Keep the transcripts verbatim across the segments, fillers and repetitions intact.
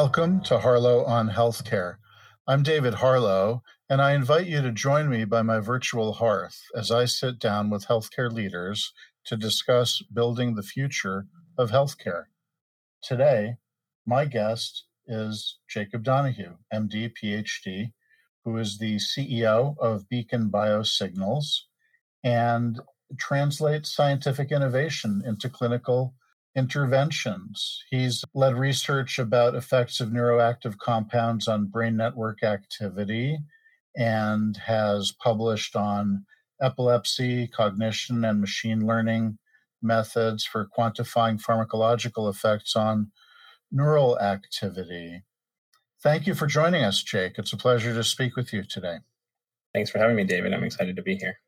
Welcome to Harlow on Healthcare. I'm David Harlow, and I invite you to join me by my virtual hearth as I sit down with healthcare leaders to discuss building the future of healthcare. Today, my guest is Jacob Donohue, M D, P H D, who is the C E O of Beacon Biosignals and translates scientific innovation into clinical interventions. He's led research about effects of neuroactive compounds on brain network activity and has published on epilepsy, cognition, and machine learning methods for quantifying pharmacological effects on neural activity. Thank you for joining us, Jake. It's a pleasure to speak with you today. Thanks for having me, David. I'm excited to be here.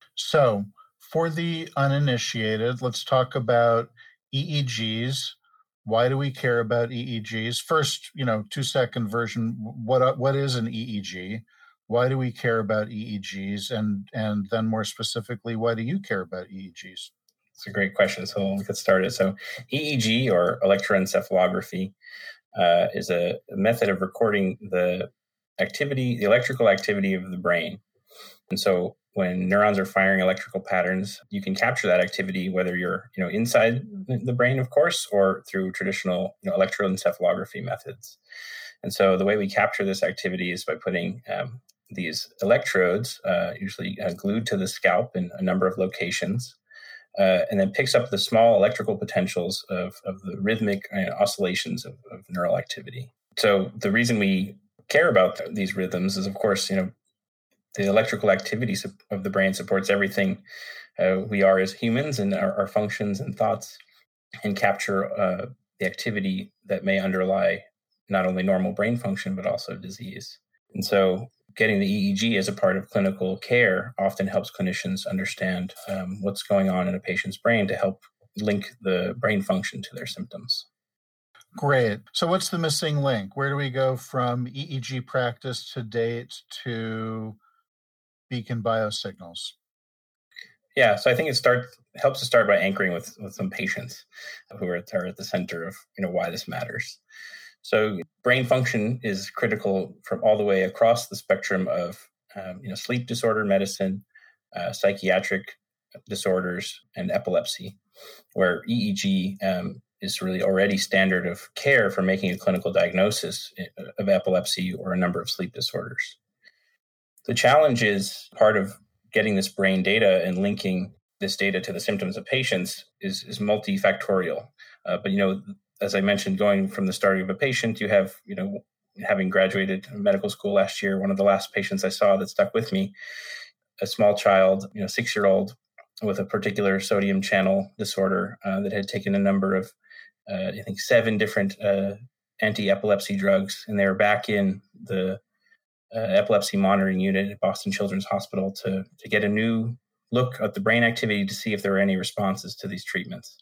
So, for the uninitiated, let's talk about E E Gs. Why do we care about E E Gs? First, you know, two-second version, what what is an E E G? Why do we care about E E Gs? And, and then more specifically, why do you care about E E Gs? It's a great question. So we'll get started. So E E G, or electroencephalography, uh, is a method of recording the activity, the electrical activity of the brain. And so when neurons are firing electrical patterns, you can capture that activity, whether you're, you know, inside the brain, of course, or through traditional, you know, electroencephalography methods. And so the way we capture this activity is by putting um, these electrodes, uh, usually uh, glued to the scalp in a number of locations, uh, and then picks up the small electrical potentials of, of the rhythmic uh, oscillations of, of neural activity. So the reason we care about these rhythms is, of course, you know, the electrical activity of the brain supports everything uh, we are as humans and our, our functions and thoughts, and capture uh, the activity that may underlie not only normal brain function, but also disease. And so getting the E E G as a part of clinical care often helps clinicians understand um, what's going on in a patient's brain to help link the brain function to their symptoms. Great. So what's the missing link? Where do we go from E E G practice to date to Beacon Biosignals? Yeah, so I think it starts helps to start by anchoring with, with some patients who are, are at the center of, you know, why this matters. So brain function is critical from all the way across the spectrum of um, you know, sleep disorder medicine, uh, psychiatric disorders, and epilepsy, where E E G um, is really already standard of care for making a clinical diagnosis of epilepsy or a number of sleep disorders. The challenge is part of getting this brain data and linking this data to the symptoms of patients is, is multifactorial. Uh, but, you know, as I mentioned, going from the start of a patient, you have, you know, having graduated medical school last year, one of the last patients I saw that stuck with me, a small child, you know, six-year-old with a particular sodium channel disorder uh, that had taken a number of, uh, I think, seven different uh, anti-epilepsy drugs, and they were back in the Uh, epilepsy monitoring unit at Boston Children's Hospital to, to get a new look at the brain activity to see if there were any responses to these treatments.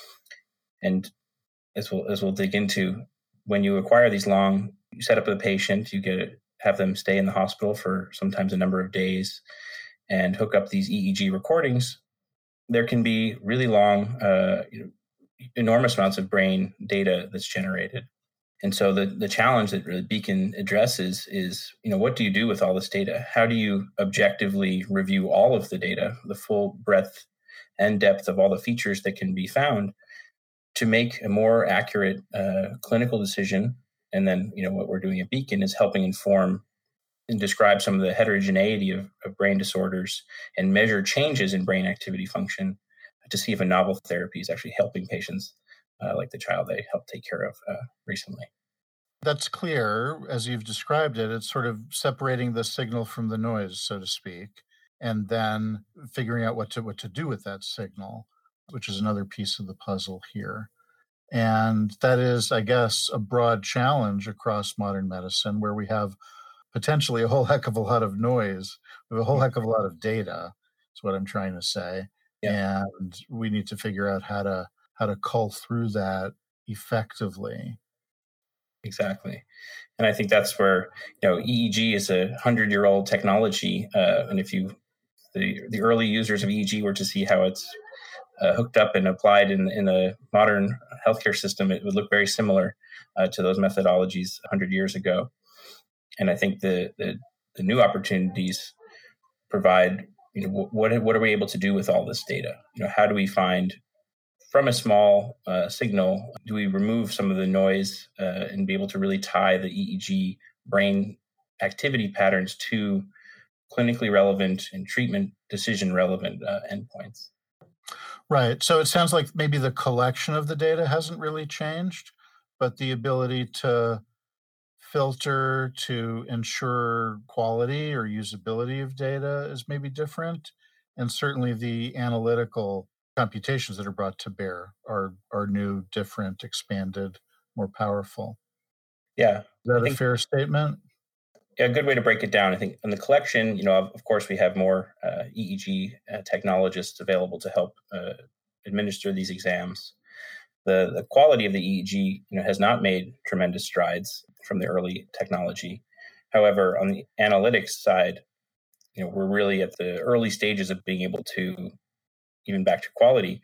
And as we'll, as we'll dig into, when you acquire these long, you set up a patient, you get have them stay in the hospital for sometimes a number of days and hook up these E E G recordings, there can be really long, uh, you know, enormous amounts of brain data that's generated. And so the, the challenge that really Beacon addresses is, you know, what do you do with all this data? How do you objectively review all of the data, the full breadth and depth of all the features that can be found to make a more accurate uh, clinical decision? And then, you know, what we're doing at Beacon is helping inform and describe some of the heterogeneity of, of brain disorders and measure changes in brain activity function to see if a novel therapy is actually helping patients Uh, like the child they helped take care of uh, recently. That's clear. As you've described it, it's sort of separating the signal from the noise, so to speak, and then figuring out what to what to do with that signal, which is another piece of the puzzle here. And that is, I guess, a broad challenge across modern medicine, where we have potentially a whole heck of a lot of noise, we have a whole heck of a lot of data, is what I'm trying to say. Yeah. And we need to figure out how to how to cull through that effectively. Exactly. And I think that's where, you know, E E G is a hundred-year-old technology. Uh, and if you, the, the early users of E E G were to see how it's uh, hooked up and applied in, in a modern healthcare system, it would look very similar uh, to those methodologies one hundred years ago. And I think the, the, the new opportunities provide, you know, what, what are we able to do with all this data? You know, how do we find from a small uh, signal, do we remove some of the noise uh, and be able to really tie the E E G brain activity patterns to clinically relevant and treatment decision relevant uh, endpoints? Right. So it sounds like maybe the collection of the data hasn't really changed, but the ability to filter to ensure quality or usability of data is maybe different. And certainly the analytical computations that are brought to bear are, are new, different, expanded, more powerful. Yeah. Is that I a think, fair statement? Yeah, a good way to break it down. I think in the collection, you know, of, of course, we have more uh, E E G uh, technologists available to help uh, administer these exams. The, the quality of the E E G, you know, has not made tremendous strides from the early technology. However, on the analytics side, you know, we're really at the early stages of being able to, even back to quality,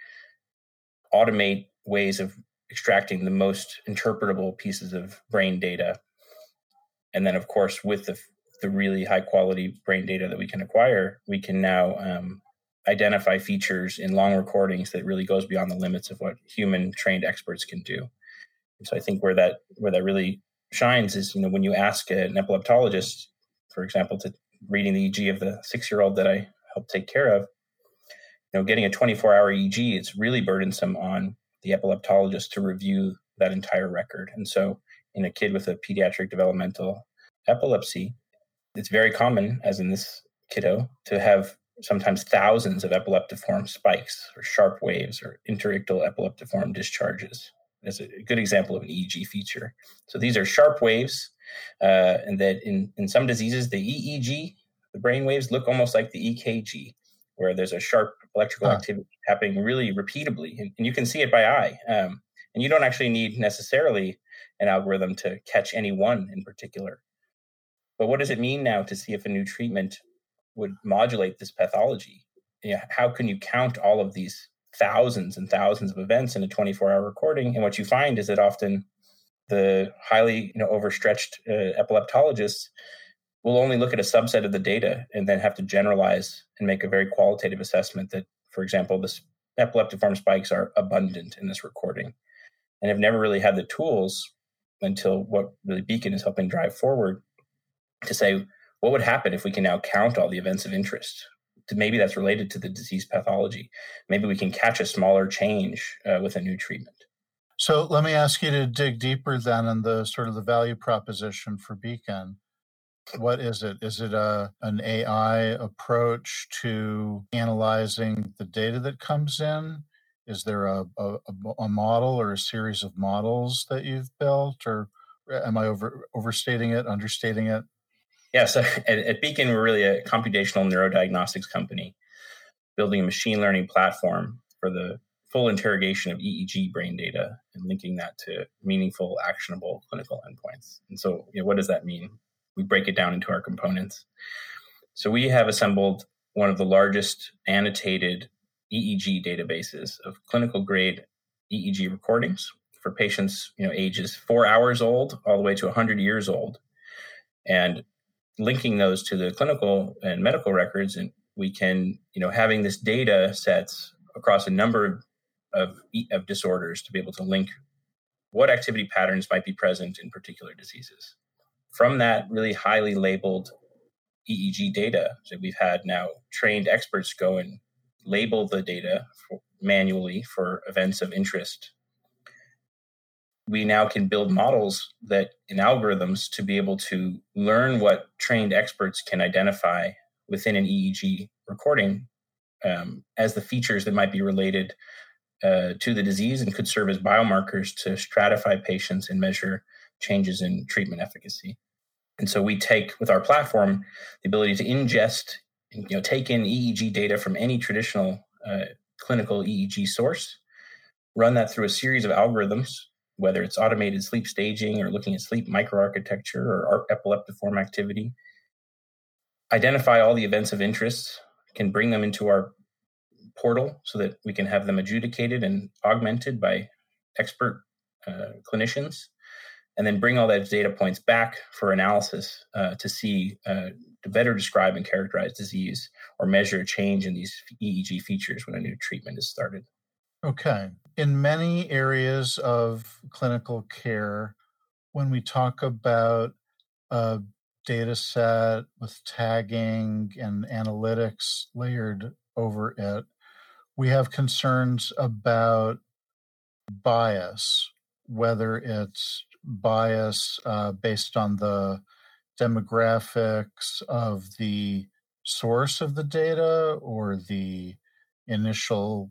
automate ways of extracting the most interpretable pieces of brain data. And then, of course, with the, the really high quality brain data that we can acquire, we can now um, identify features in long recordings that really goes beyond the limits of what human trained experts can do. And so I think where that where that really shines is, you know, when you ask an epileptologist, for example, to reading the E E G of the six-year-old that I helped take care of, you know, getting a twenty-four hour E E G, it's really burdensome on the epileptologist to review that entire record. And so in a kid with a pediatric developmental epilepsy, it's very common, as in this kiddo, to have sometimes thousands of epileptiform spikes or sharp waves or interictal epileptiform discharges. That's a good example of an E E G feature. So these are sharp waves, uh, and that in, in some diseases, the E E G, the brain waves, look almost like the E K G, where there's a sharp electrical huh. activity happening really repeatably. And, and you can see it by eye. Um, and you don't actually need necessarily an algorithm to catch any one in particular. But what does it mean now to see if a new treatment would modulate this pathology? You know, how can you count all of these thousands and thousands of events in a twenty-four hour recording? And what you find is that often the highly, you know, overstretched uh, epileptologists will only look at a subset of the data and then have to generalize and make a very qualitative assessment that, for example, the epileptiform spikes are abundant in this recording, and have never really had the tools until what really Beacon is helping drive forward to say, what would happen if we can now count all the events of interest? Maybe that's related to the disease pathology. Maybe we can catch a smaller change uh, with a new treatment. So let me ask you to dig deeper then on the sort of the value proposition for Beacon. What is it? Is it a an A I approach to analyzing the data that comes in? Is there a, a, a model or a series of models that you've built? Or am I over overstating it, understating it? Yeah, so at, at Beacon, we're really a computational neurodiagnostics company, building a machine learning platform for the full interrogation of E E G brain data and linking that to meaningful, actionable clinical endpoints. And so, you know, what does that mean? We break it down into our components. So we have assembled one of the largest annotated E E G databases of clinical grade E E G recordings for patients, you know, ages four hours old all the way to one hundred years old. And linking those to the clinical and medical records, and we can, you know, having this data sets across a number of, of, of disorders to be able to link what activity patterns might be present in particular diseases. From that really highly labeled E E G data, so we've had now trained experts go and label the data for, manually for events of interest. We now can build models that in algorithms to be able to learn what trained experts can identify within an E E G recording um, as the features that might be related uh, to the disease and could serve as biomarkers to stratify patients and measure changes in treatment efficacy. And so we take, with our platform, the ability to ingest and, you know, take in E E G data from any traditional uh, clinical E E G source, run that through a series of algorithms, whether it's automated sleep staging or looking at sleep microarchitecture or epileptiform activity, identify all the events of interest, can bring them into our portal so that we can have them adjudicated and augmented by expert uh, clinicians, and then bring all those data points back for analysis uh, to see, uh, to better describe and characterize disease or measure change in these E E G features when a new treatment is started. Okay. In many areas of clinical care, when we talk about a data set with tagging and analytics layered over it, we have concerns about bias, whether it's bias uh, based on the demographics of the source of the data or the initial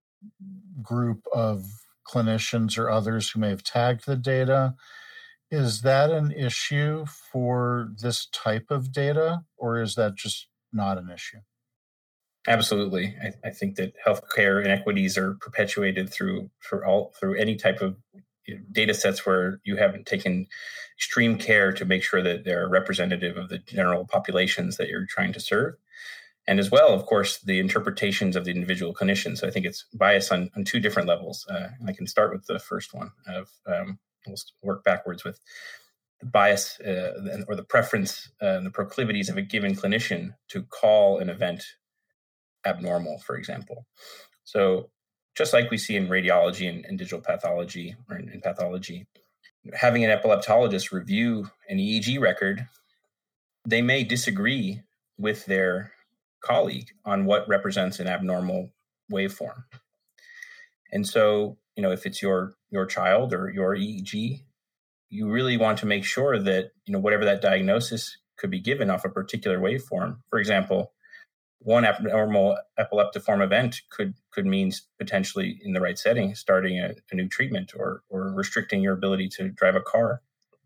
group of clinicians or others who may have tagged the data. Is that an issue for this type of data, or is that just not an issue? Absolutely. I, I think that healthcare inequities are perpetuated through for all through any type of you know, data sets where you haven't taken extreme care to make sure that they're representative of the general populations that you're trying to serve. And as well, of course, the interpretations of the individual clinicians. So I think it's bias on, on two different levels. Uh, I can start with the first one of um, we'll work backwards with the bias uh, or the preference uh, and the proclivities of a given clinician to call an event abnormal, for example. So just like we see in radiology and, and digital pathology or in, in pathology, having an epileptologist review an E E G record, they may disagree with their colleague on what represents an abnormal waveform. And so, you know, if it's your your child or your E E G, you really want to make sure that, you know, whatever that diagnosis could be given off a particular waveform. For example, one abnormal epileptiform event could could mean potentially, in the right setting, starting a, a new treatment or or restricting your ability to drive a car.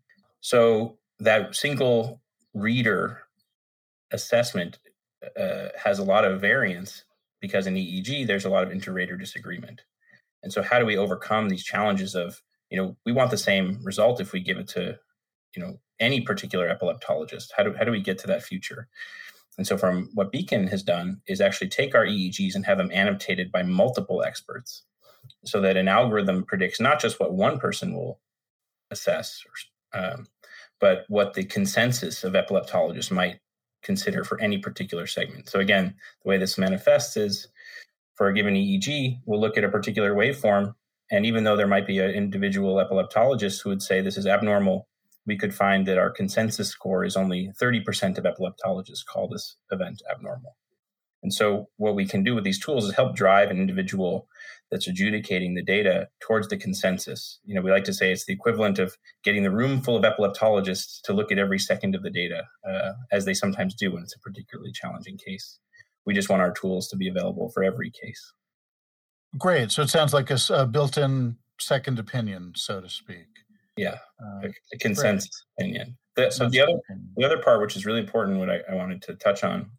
So that single reader assessment uh, has a lot of variance because in E E G, there's a lot of inter-rater disagreement. And so how do we overcome these challenges of, you know, we want the same result if we give it to, you know, any particular epileptologist? How do, how do we get to that future? And so from what Beacon has done is actually take our E E Gs and have them annotated by multiple experts so that an algorithm predicts not just what one person will assess, um, but what the consensus of epileptologists might consider for any particular segment. So again, the way this manifests is for a given E E G, we'll look at a particular waveform, and even though there might be an individual epileptologist who would say this is abnormal, we could find that our consensus score is only thirty percent of epileptologists call this event abnormal. And so what we can do with these tools is help drive an individual that's adjudicating the data towards the consensus. You know, we like to say it's the equivalent of getting the room full of epileptologists to look at every second of the data, uh, as they sometimes do when it's a particularly challenging case. We just want our tools to be available for every case. Great. So it sounds like a, a built-in second opinion, so to speak. Yeah, uh, a consensus great. opinion. The, consensus so the other opinion. the other part, which is really important, what I, I wanted to touch on,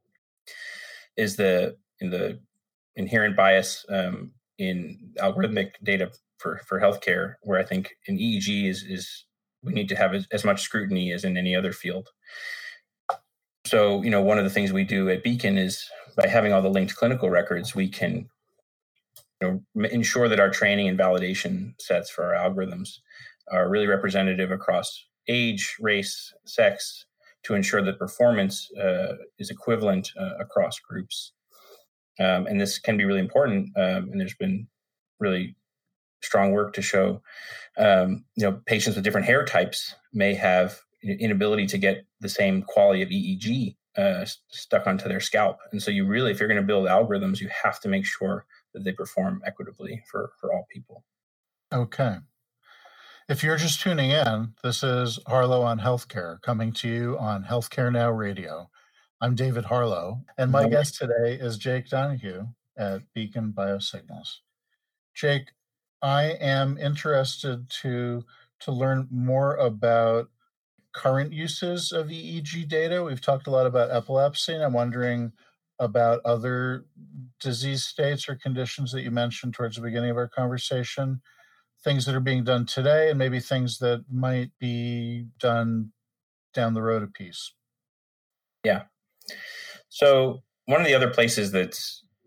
is the in the inherent bias um, in algorithmic data for for healthcare, where I think in E E G is is we need to have as, as much scrutiny as in any other field. So, you know, one of the things we do at Beacon is by having all the linked clinical records, we can, you know, ensure that our training and validation sets for our algorithms are really representative across age, race, sex, to ensure that performance uh, is equivalent uh, across groups. Um, and this can be really important. Um, and there's been really strong work to show, um, you know, patients with different hair types may have inability to get the same quality of E E G uh, stuck onto their scalp. And so you really, if you're going to build algorithms, you have to make sure that they perform equitably for, for all people. Okay. If you're just tuning in, this is Harlow on Healthcare, coming to you on Healthcare Now Radio. I'm David Harlow, and my mm-hmm. guest today is Jake Donohue at Beacon Biosignals. Jake, I am interested to to learn more about current uses of E E G data. We've talked a lot about epilepsy, and I'm wondering about other disease states or conditions that you mentioned towards the beginning of our conversation, things that are being done today, and maybe things that might be done down the road a piece. Yeah. So one of the other places that's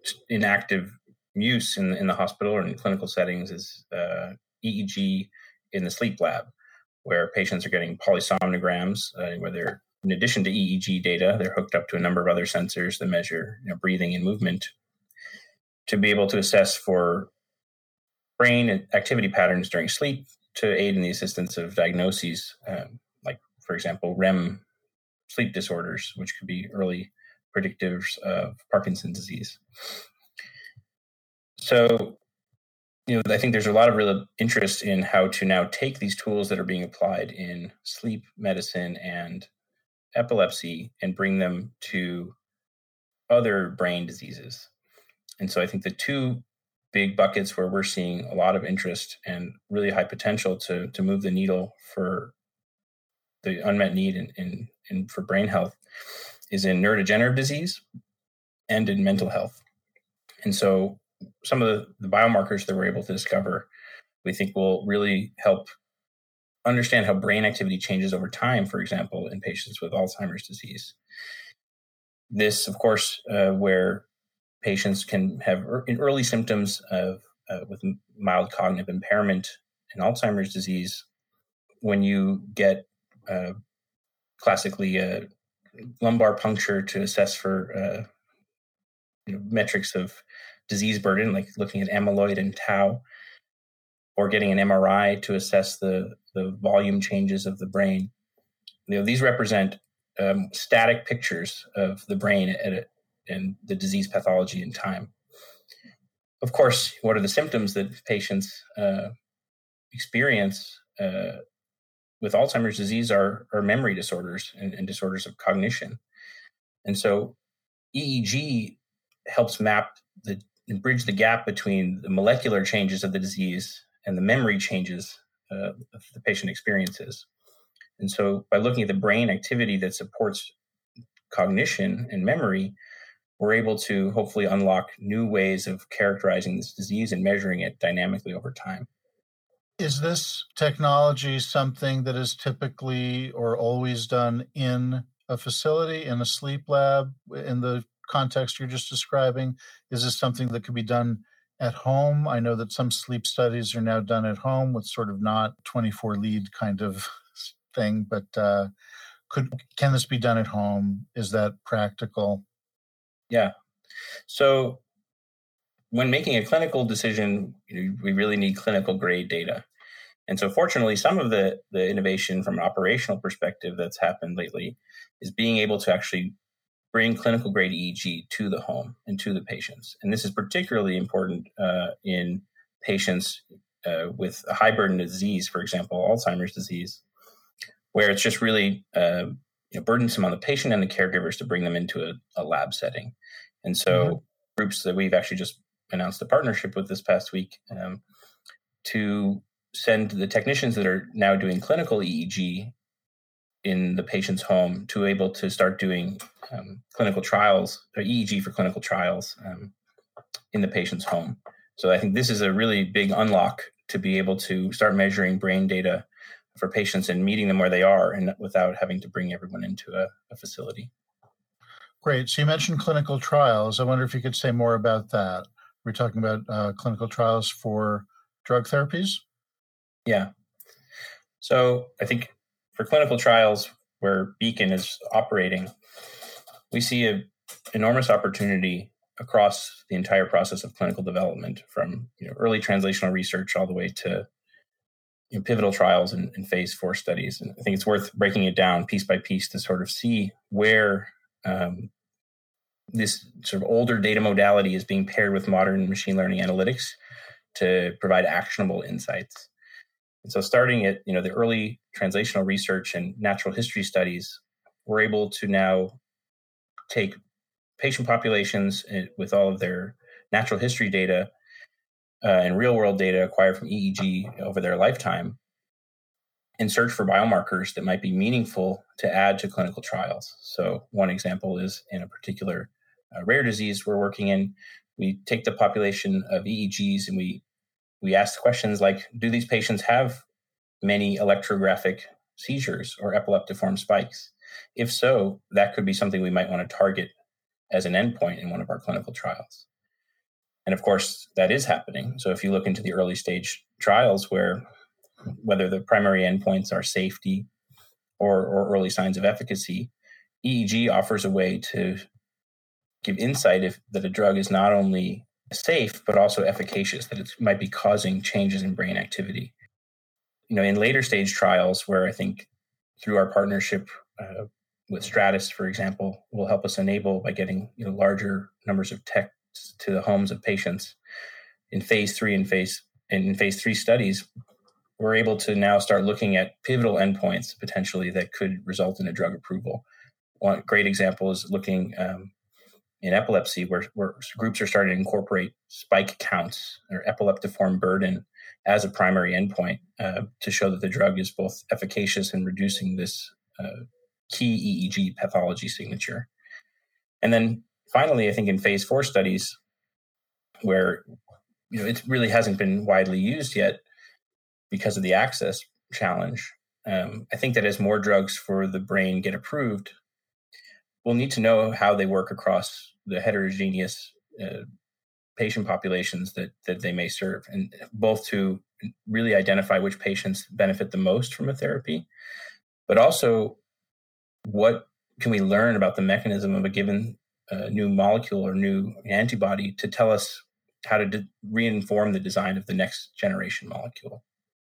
in active use in, in the hospital or in clinical settings is uh, E E G in the sleep lab, where patients are getting polysomnograms, uh, where they're, in addition to E E G data, they're hooked up to a number of other sensors that measure, you know, breathing and movement to be able to assess for brain activity patterns during sleep to aid in the assistance of diagnoses, um, like, for example, R E M sleep disorders, which could be early predictors of Parkinson's disease. So, you know, I think there's a lot of real interest in how to now take these tools that are being applied in sleep medicine and epilepsy and bring them to other brain diseases. And so I think the two big buckets where we're seeing a lot of interest and really high potential to, to move the needle for the unmet need in, in, in for brain health is in neurodegenerative disease and in mental health. And so some of the, the biomarkers that we're able to discover, we think will really help understand how brain activity changes over time, for example, in patients with Alzheimer's disease. This, of course, uh, where patients can have er- early symptoms of uh, with mild cognitive impairment in Alzheimer's disease. When you get uh, classically a lumbar puncture to assess for uh, you know, metrics of disease burden, like looking at amyloid and tau, or getting an M R I to assess the, the volume changes of the brain. You know, these represent um, static pictures of the brain at a, and the disease pathology in time. Of course, what are the symptoms that patients uh, experience uh, with Alzheimer's disease are, are memory disorders and, and disorders of cognition. And so E E G helps map the and bridge the gap between the molecular changes of the disease and the memory changes uh, the patient experiences. And so by looking at the brain activity that supports cognition and memory, we're able to hopefully unlock new ways of characterizing this disease and measuring it dynamically over time. Is this technology something that is typically or always done in a facility, in a sleep lab, in the context you're just describing? Is this something that could be done at home? I know that some sleep studies are now done at home with sort of not twenty-four lead kind of thing, but uh, could can this be done at home? Is that practical? Yeah. So when making a clinical decision, we really need clinical grade data. And so fortunately, some of the, the innovation from an operational perspective that's happened lately is being able to actually bring clinical grade E E G to the home and to the patients. And this is particularly important uh, in patients uh, with a high burden of disease, for example, Alzheimer's disease, where it's just really uh, you know, burdensome on the patient and the caregivers to bring them into a, a lab setting. And so mm-hmm. groups that we've actually just announced a partnership with this past week um, to send the technicians that are now doing clinical E E G in the patient's home to able to start doing um, clinical trials, or E E G for clinical trials um, in the patient's home. So I think this is a really big unlock to be able to start measuring brain data for patients and meeting them where they are and without having to bring everyone into a, a facility. Great. So you mentioned clinical trials. I wonder if you could say more about that. We're talking about uh, clinical trials for drug therapies? Yeah. So I think for clinical trials where Beacon is operating, we see an enormous opportunity across the entire process of clinical development, from you know, early translational research all the way to you know, pivotal trials and, and phase four studies. And I think it's worth breaking it down piece by piece to sort of see where um, this sort of older data modality is being paired with modern machine learning analytics to provide actionable insights. And so starting at you know the early translational research and natural history studies, we're able to now take patient populations with all of their natural history data uh, and real-world data acquired from E E G over their lifetime and search for biomarkers that might be meaningful to add to clinical trials. So one example is in a particular uh, rare disease we're working in, we take the population of E E Gs and we we ask questions like, do these patients have many electrographic seizures or epileptiform spikes? If so, that could be something we might want to target as an endpoint in one of our clinical trials. And of course, that is happening. So if you look into the early stage trials where whether the primary endpoints are safety or, or early signs of efficacy, E E G offers a way to give insight if that a drug is not only safe, but also efficacious, that it might be causing changes in brain activity. You know, in later stage trials where I think through our partnership uh, with Stratus, for example, will help us enable by getting you know larger numbers of texts to the homes of patients in phase three and phase and in phase three studies, we're able to now start looking at pivotal endpoints potentially that could result in a drug approval. One great example is looking um, in epilepsy, where, where groups are starting to incorporate spike counts or epileptiform burden as a primary endpoint uh, to show that the drug is both efficacious in reducing this uh, key E E G pathology signature. And then finally, I think in phase four studies, where you know it really hasn't been widely used yet because of the access challenge, um, I think that as more drugs for the brain get approved, we'll need to know how they work across the heterogeneous uh, patient populations that that they may serve, and both to really identify which patients benefit the most from a therapy, but also what can we learn about the mechanism of a given uh, new molecule or new antibody to tell us how to de- reinform the design of the next generation molecule.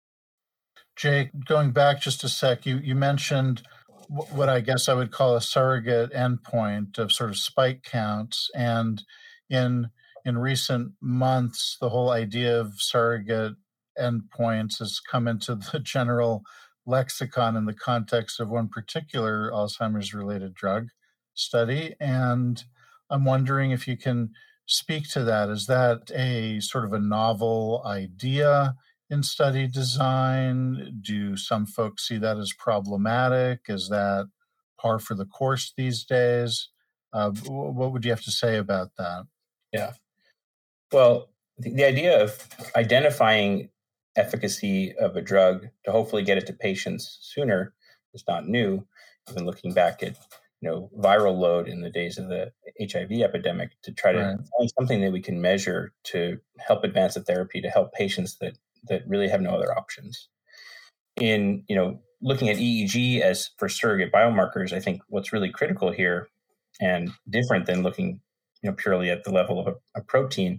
Jake, going back just a sec, you, you mentioned what I guess I would call a surrogate endpoint of sort of spike counts. And in in recent months, the whole idea of surrogate endpoints has come into the general lexicon in the context of one particular Alzheimer's-related drug study. And I'm wondering if you can speak to that. Is that a sort of a novel idea in study design? Do some folks see that as problematic? Is that par for the course these days? Uh, what would you have to say about that? Yeah. Well, the, the idea of identifying efficacy of a drug to hopefully get it to patients sooner is not new. Even looking back at you know viral load in the days of the H I V epidemic to try to right. find something that we can measure to help advance the therapy to help patients that that really have no other options. In you know looking at E E G as for surrogate biomarkers, I think what's really critical here and different than looking you know purely at the level of a, a protein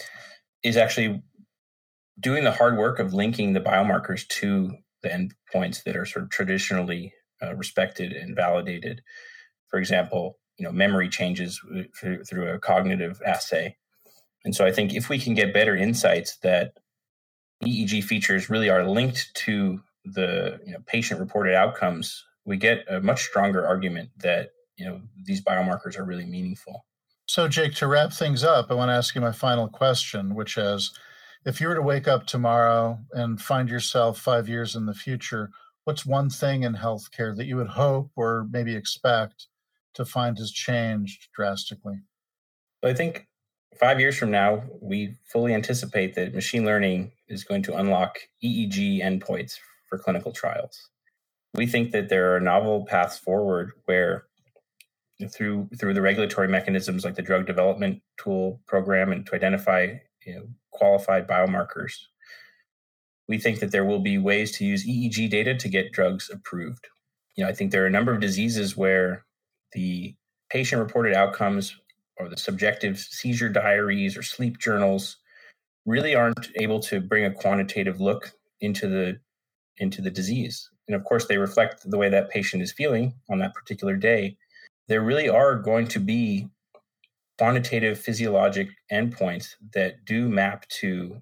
is actually doing the hard work of linking the biomarkers to the endpoints that are sort of traditionally uh, respected and validated. For example, you know memory changes through, through a cognitive assay. And so I think if we can get better insights that E E G features really are linked to the you know, patient-reported outcomes, we get a much stronger argument that you know these biomarkers are really meaningful. So, Jake, to wrap things up, I want to ask you my final question, which is, if you were to wake up tomorrow and find yourself five years in the future, what's one thing in healthcare that you would hope or maybe expect to find has changed drastically? I think five years from now, we fully anticipate that machine learning is going to unlock E E G endpoints for clinical trials. We think that there are novel paths forward where through through the regulatory mechanisms like the drug development tool program and to identify you know, qualified biomarkers, we think that there will be ways to use E E G data to get drugs approved. You know, I think there are a number of diseases where the patient-reported outcomes or the subjective seizure diaries or sleep journals really aren't able to bring a quantitative look into the into the disease. And of course, they reflect the way that patient is feeling on that particular day. There really are going to be quantitative physiologic endpoints that do map to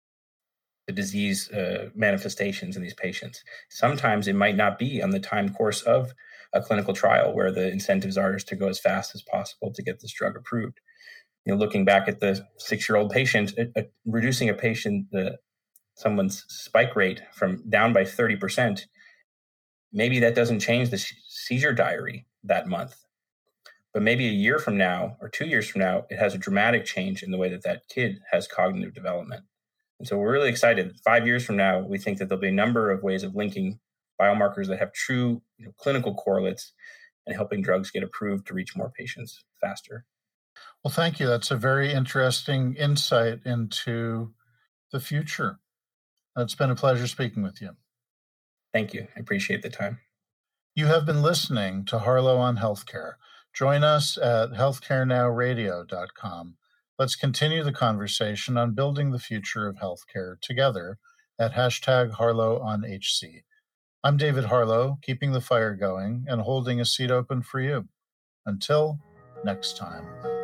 the disease uh, manifestations in these patients. Sometimes it might not be on the time course of a clinical trial where the incentives are to go as fast as possible to get this drug approved. You know, looking back at the six-year-old patient, uh, uh, reducing a patient, uh, someone's spike rate from down by thirty percent, maybe that doesn't change the seizure diary that month. But maybe a year from now or two years from now, it has a dramatic change in the way that that kid has cognitive development. And so we're really excited. Five years from now, we think that there'll be a number of ways of linking biomarkers that have true you know, clinical correlates and helping drugs get approved to reach more patients faster. Well, thank you. That's a very interesting insight into the future. It's been a pleasure speaking with you. Thank you. I appreciate the time. You have been listening to Harlow on Healthcare. Join us at healthcare now radio dot com. Let's continue the conversation on building the future of healthcare together at hashtag Harlow on H C. I'm David Harlow, keeping the fire going and holding a seat open for you. Until next time.